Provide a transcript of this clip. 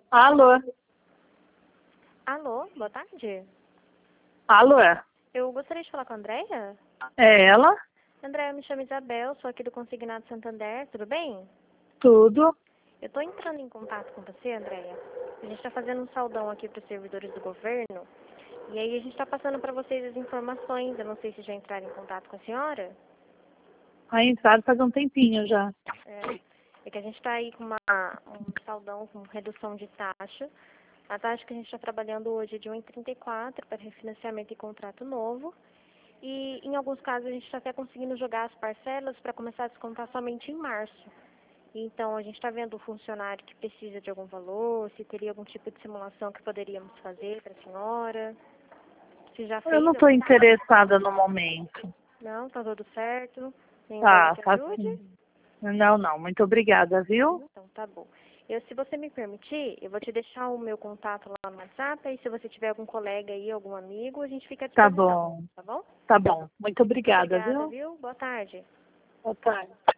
Alô? Alô, boa tarde. Alô? Eu gostaria de falar com a Andréia. É ela? Andréia, eu me chamo Isabel, sou aqui do Consignado Santander, tudo bem? Tudo? Eu estou entrando em contato com você, Andréia. A gente está fazendo um saldão aqui para os servidores do governo. E aí a gente está passando para vocês as informações. Eu não sei se já entraram em contato com a senhora. A entrada faz um tempinho já. É que a gente está aí com um saldão com redução de taxa. A taxa que a gente está trabalhando hoje é de 1,34 para refinanciamento e contrato novo. E em alguns casos a gente está até conseguindo jogar as parcelas para começar a descontar somente em março. Então a gente está vendo o funcionário que precisa de algum valor, se teria algum tipo de simulação que poderíamos fazer para a senhora. Se já Eu fez não estou algum? interessada no momento. Não, tá tudo certo. Tem algo Tá, que tá ajude? sim. Não, não. Muito obrigada, viu? Então tá bom. Se você me permitir, eu vou te deixar o meu contato lá no WhatsApp, e se você tiver algum colega aí, algum amigo, a gente fica à Tá disposição, bom. tá bom? Tá bom. Muito Muito obrigada, obrigada, viu? viu? Boa tarde. Boa tarde.